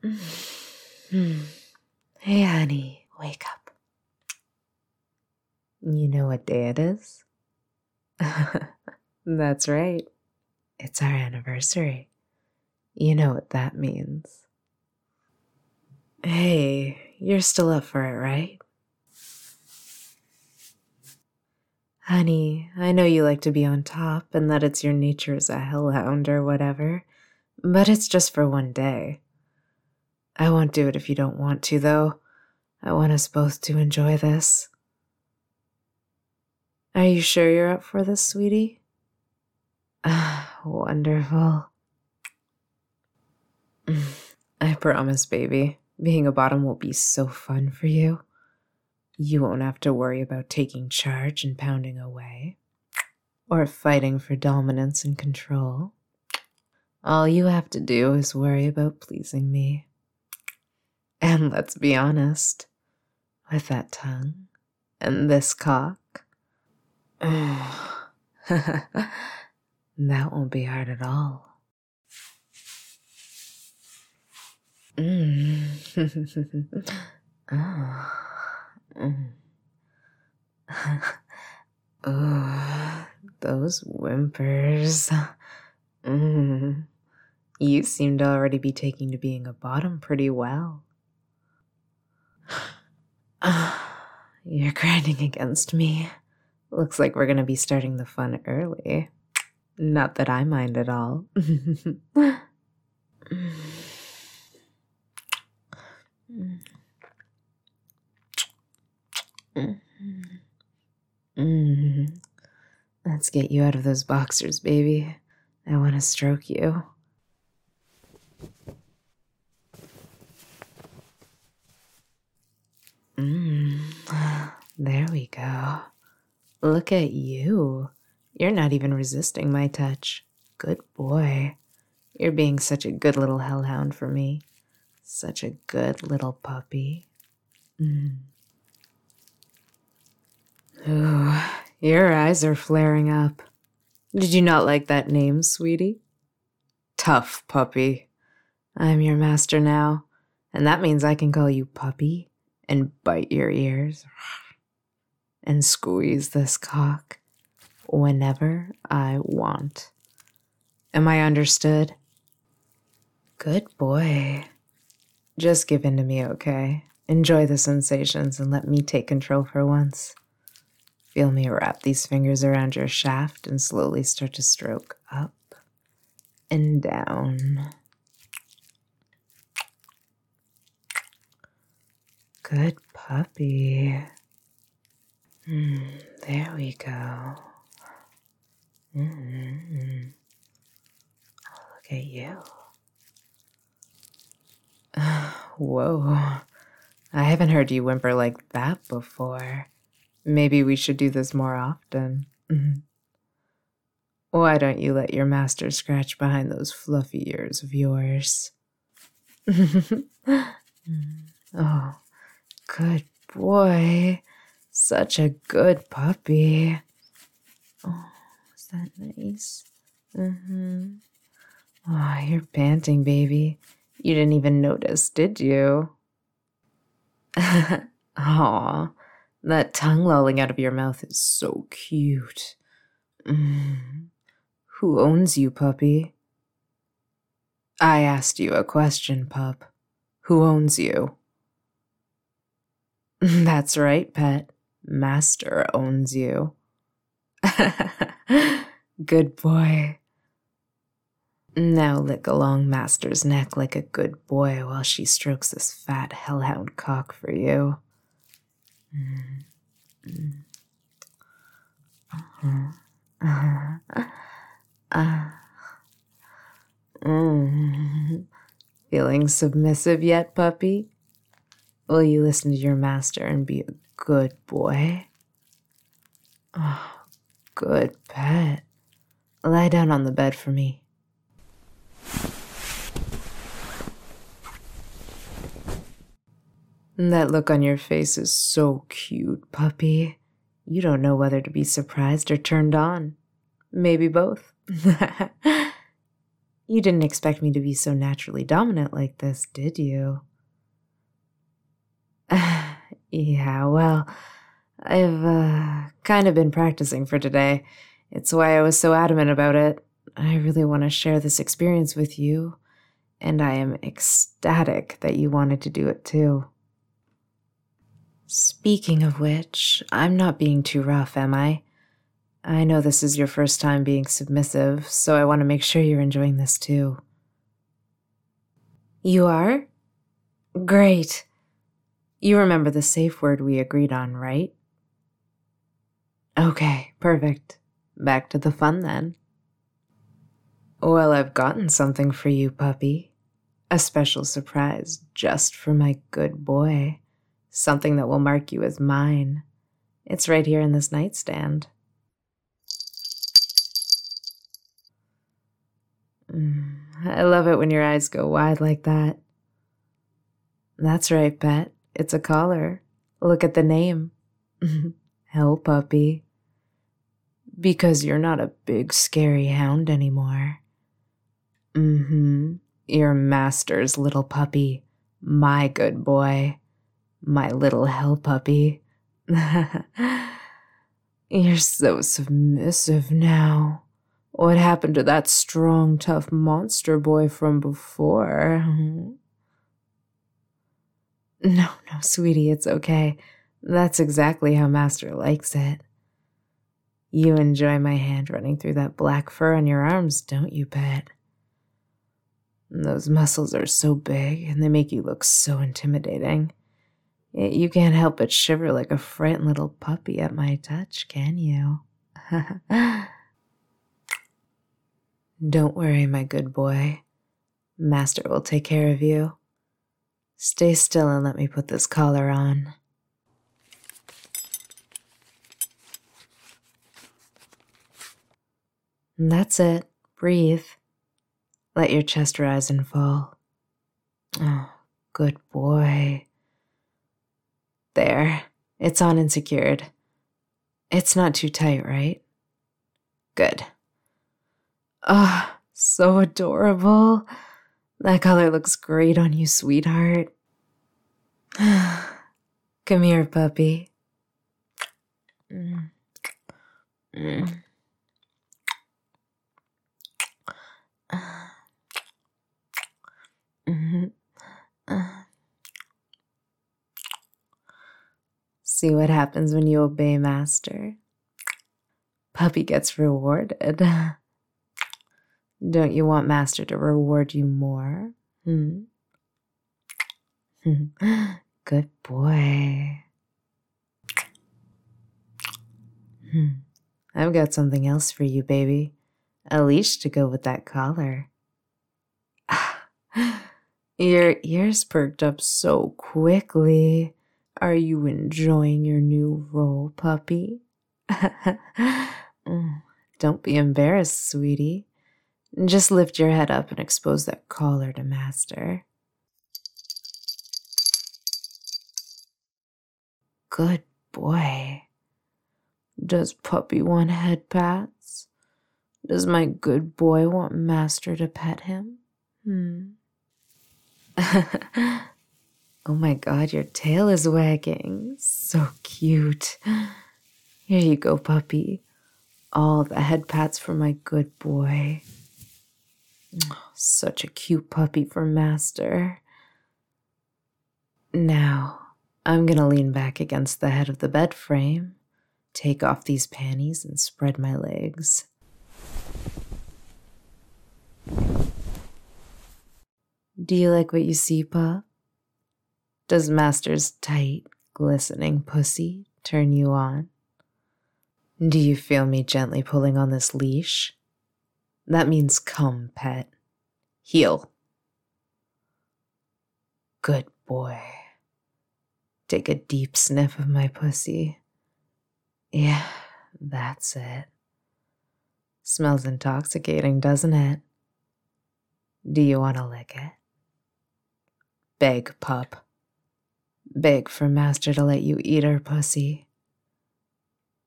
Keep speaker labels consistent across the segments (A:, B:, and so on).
A: Hey, honey, wake up. You know what day it is? That's right. It's our anniversary. You know what that means. Hey, you're still up for it, right? Honey, I know you like to be on top and that it's your nature as a hellhound or whatever, but it's just for one day. I won't do it if you don't want to, though. I want us both to enjoy this. Are you sure you're up for this, sweetie? Ah, wonderful. I promise, baby, being a bottom will be so fun for you. You won't have to worry about taking charge and pounding away, or fighting for dominance and control. All you have to do is worry about pleasing me. And let's be honest, with that tongue and this cock, that won't be hard at all. Oh, those whimpers. You seem to already be taking to being a bottom pretty well. You're grinding against me. Looks like we're gonna be starting the fun early. Not that I mind at all. Let's get you out of those boxers, baby. I want to stroke you. There we go. Look at you. You're not even resisting my touch. Good boy. You're being such a good little hellhound for me. Such a good little puppy. Ooh, your eyes are flaring up. Did you not like that name, sweetie? Tough puppy. I'm your master now, and that means I can call you puppy and bite your ears and squeeze this cock whenever I want. Am I understood? Good boy. Just give in to me, okay? Enjoy the sensations and let me take control for once. Feel me wrap these fingers around your shaft and slowly start to stroke up and down. Good puppy. There we go. Look at you. Whoa. I haven't heard you whimper like that before. Maybe we should do this more often. Why don't you let your master scratch behind those fluffy ears of yours? Oh, good boy. Such a good puppy. Oh, is that nice? Oh, you're panting, baby. You didn't even notice, did you? Aw, that tongue lolling out of your mouth is so cute. Who owns you, puppy? I asked you a question, pup. Who owns you? That's right, pet. Master owns you. Good boy. Now lick along Master's neck like a good boy while she strokes this fat hellhound cock for you. Feeling submissive yet, puppy? Will you listen to your master and be a good boy? Oh, good pet. Lie down on the bed for me. That look on your face is so cute, puppy. You don't know whether to be surprised or turned on. Maybe both. You didn't expect me to be so naturally dominant like this, did you? Yeah, well, I've kind of been practicing for today. It's why I was so adamant about it. I really want to share this experience with you, and I am ecstatic that you wanted to do it too. Speaking of which, I'm not being too rough, am I? I know this is your first time being submissive, so I want to make sure you're enjoying this too. You are? Great. You remember the safe word we agreed on, right? Okay, perfect. Back to the fun then. Well, I've gotten something for you, puppy. A special surprise just for my good boy. Something that will mark you as mine. It's right here in this nightstand. I love it when your eyes go wide like that. That's right, pet. It's a collar. Look at the name. Hell puppy. Because you're not a big scary hound anymore. Your master's little puppy. My good boy. My little hell puppy. You're so submissive now. What happened to that strong, tough monster boy from before? No, sweetie, it's okay. That's exactly how Master likes it. You enjoy my hand running through that black fur on your arms, don't you, pet? Those muscles are so big, and they make you look so intimidating. Yet you can't help but shiver like a frightened little puppy at my touch, can you? Don't worry, my good boy. Master will take care of you. Stay still and let me put this collar on. That's it. Breathe. Let your chest rise and fall. Oh, good boy. There. It's on and secured. It's not too tight, right? Good. Oh, so adorable. That color looks great on you, sweetheart. Come here, puppy. See what happens when you obey Master. Puppy gets rewarded. Don't you want Master to reward you more? Good boy. I've got something else for you, baby. A leash to go with that collar. Your ears perked up so quickly. Are you enjoying your new role, puppy? Don't be embarrassed, sweetie. Just lift your head up and expose that collar to Master. Good boy. Does puppy want head pats? Does my good boy want Master to pet him? Oh my god, your tail is wagging. So cute. Here you go, puppy. All the head pats for my good boy. Such a cute puppy for Master. Now, I'm gonna lean back against the head of the bed frame, take off these panties, and spread my legs. Do you like what you see, pup? Does Master's tight, glistening pussy turn you on? Do you feel me gently pulling on this leash? That means come, pet. Heel. Good boy. Take a deep sniff of my pussy. Yeah, that's it. Smells intoxicating, doesn't it? Do you want to lick it? Beg, pup. Beg for Master to let you eat her pussy.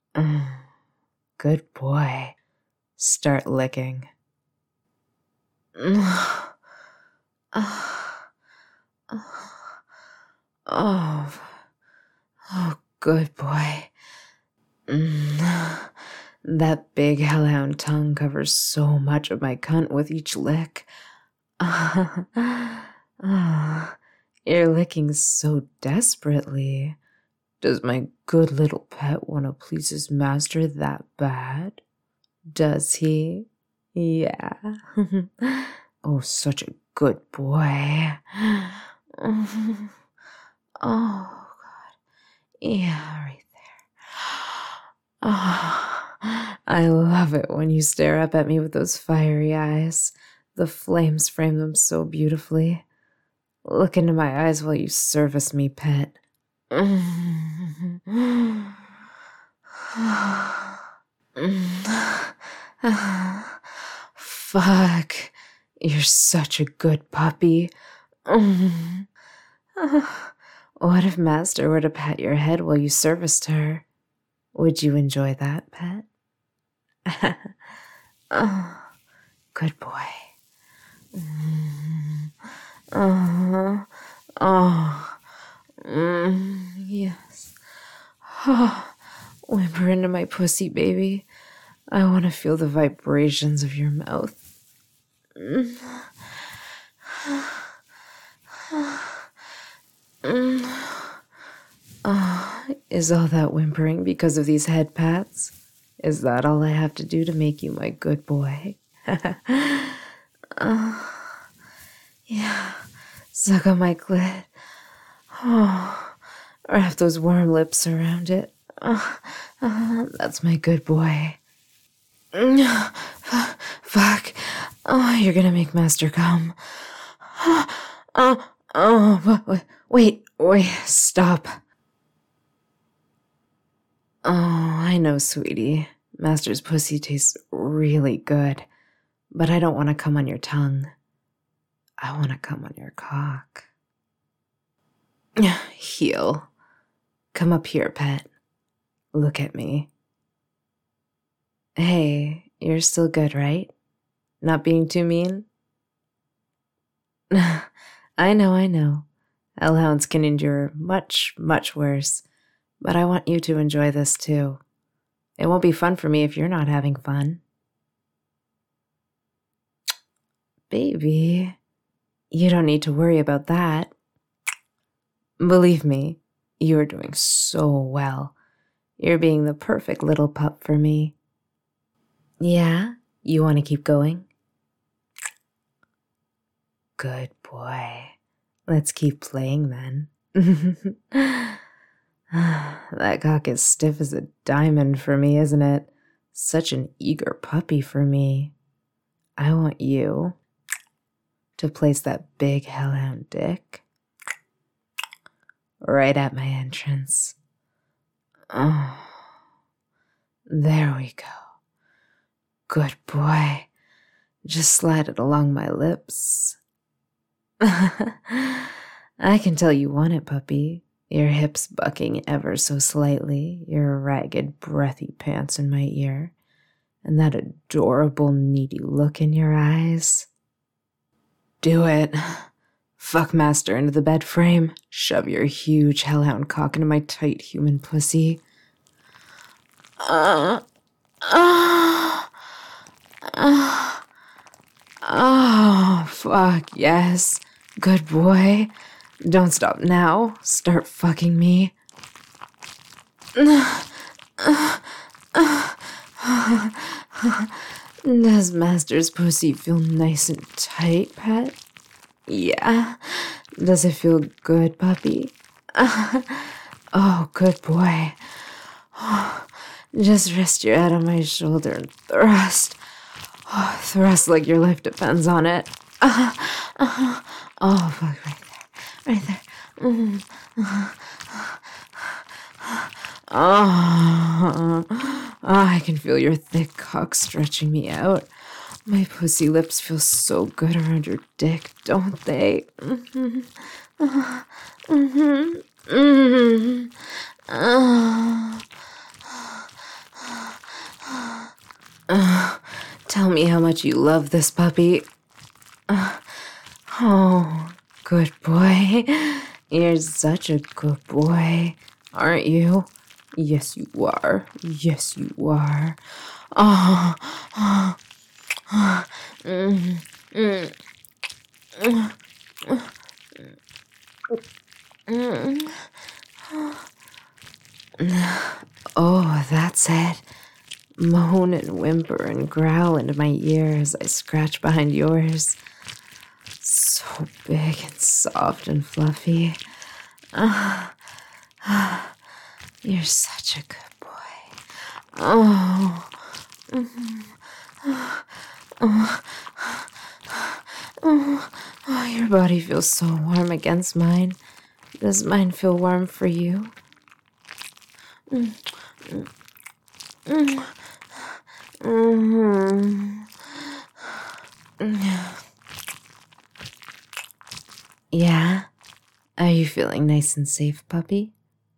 A: Good boy. Start licking. Oh, oh, good boy. That big hellhound tongue covers so much of my cunt with each lick. You're licking so desperately. Does my good little pet want to please his master that bad? Does he? Yeah. Oh, such a good boy. Oh, God. Yeah, right there. Oh, I love it when you stare up at me with those fiery eyes. The flames frame them so beautifully. Look into my eyes while you service me, pet. Fuck. You're such a good puppy. What if Master were to pat your head while you serviced her? Would you enjoy that, pet? Oh, good boy. Yes. Whimper into my pussy, baby. I want to feel the vibrations of your mouth. Is all that whimpering because of these head pats? Is that all I have to do to make you my good boy? Yeah. Suck on my clit. Oh, wrap those warm lips around it. That's my good boy. Fuck. Oh, you're gonna make Master come. Wait, stop. Oh, I know, sweetie. Master's pussy tastes really good, but I don't want to come on your tongue. I want to come on your cock. Heel. Come up here, pet. Look at me. Hey, you're still good, right? Not being too mean? I know. Hellhounds can endure much, much worse, but I want you to enjoy this too. It won't be fun for me if you're not having fun. Baby, you don't need to worry about that. Believe me, you're doing so well. You're being the perfect little pup for me. Yeah? You want to keep going? Good boy. Let's keep playing then. That cock is stiff as a diamond for me, isn't it? Such an eager puppy for me. I want you to place that big hellhound dick right at my entrance. Oh, there we go. Good boy. Just slide it along my lips. I can tell you want it, puppy. Your hips bucking ever so slightly, your ragged, breathy pants in my ear, and that adorable, needy look in your eyes. Do it. Fuck Master into the bed frame. Shove your huge hellhound cock into my tight human pussy. Oh, fuck, yes. Good boy. Don't stop now. Start fucking me. Does Master's pussy feel nice and tight, pet? Yeah. Does it feel good, puppy? Oh, good boy. Just rest your head on my shoulder and thrust. Oh, thrust like your life depends on it. Oh, fuck, right there. Oh, I can feel your thick cock stretching me out. My pussy lips feel so good around your dick, don't they? Tell me how much you love this puppy. boy. You're such a good boy, aren't you? Yes, you are. Yes, you are. Oh, oh, oh. Mm, mm, mm, mm. Oh, that's it. Moan and whimper and growl into my ear as I scratch behind yours. So big and soft and fluffy. You're such a good boy. Oh. Oh, your body feels so warm against mine. Does mine feel warm for you? Yeah? Are you feeling nice and safe, puppy?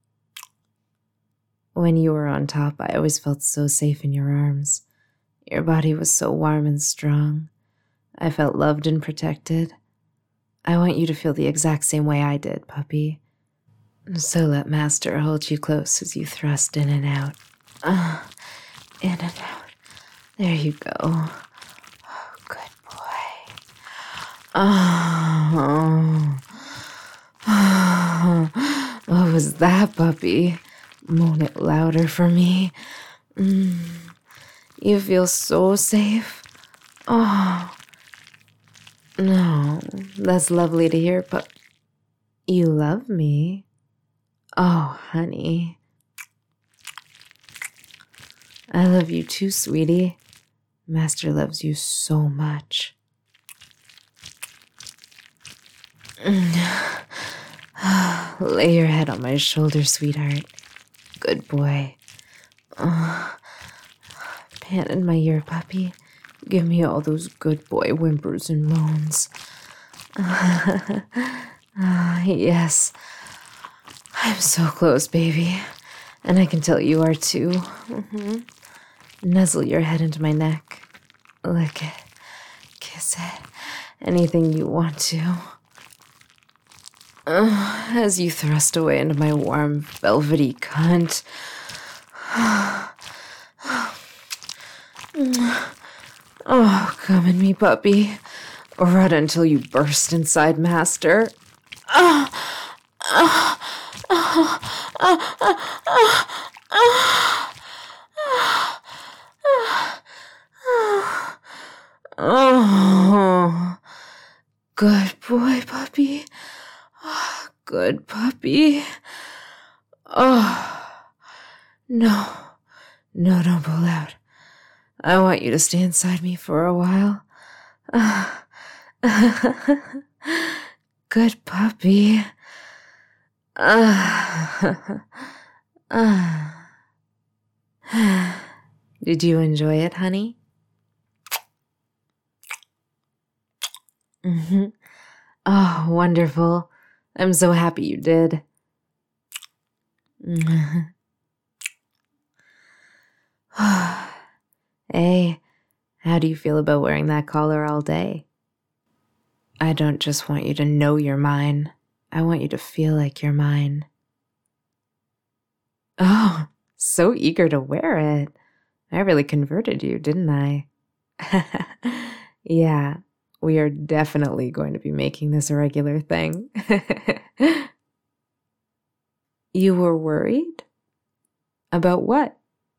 A: When you were on top, I always felt so safe in your arms. Your body was so warm and strong. I felt loved and protected. I want you to feel the exact same way I did, puppy. So let Master hold you close as you thrust in and out. In and out. There you go. Oh, good boy. Oh. What was that, puppy? Moan it louder for me. You feel so safe. Oh. No, that's lovely to hear, but you love me. Oh, honey. I love you too, sweetie. Master loves you so much. Lay your head on my shoulder, sweetheart. Good boy. Pant in my ear, puppy. Give me all those good boy whimpers and moans. Yes. I'm so close, baby. And I can tell you are too. Nuzzle your head into my neck. Lick it. Kiss it. Anything you want to. As you thrust away into my warm, velvety cunt. Oh, come in me, puppy. Run until you burst inside, Master. Oh, good boy, puppy. Oh, good puppy. Oh, no. No, don't pull out. I want you to stay inside me for a while. Good puppy. Did you enjoy it, honey? Oh, wonderful. I'm so happy you did. Hey, how do you feel about wearing that collar all day? I don't just want you to know you're mine. I want you to feel like you're mine. Oh, so eager to wear it. I really converted you, didn't I? Yeah, we are definitely going to be making this a regular thing. You were worried? About what?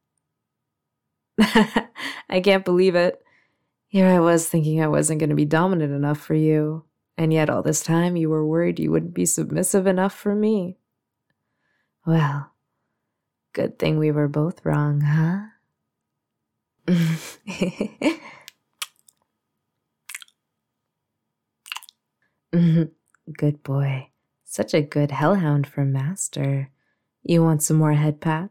A: I can't believe it. Here I was thinking I wasn't going to be dominant enough for you, and yet all this time you were worried you wouldn't be submissive enough for me. Well, good thing we were both wrong, huh? Good boy. Such a good hellhound for Master. You want some more head pats?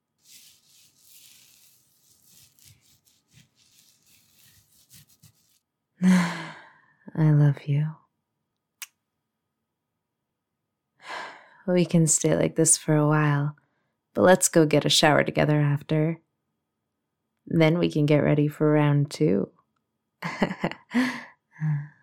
A: I love you. We can stay like this for a while, but let's go get a shower together after. Then we can get ready for round 2.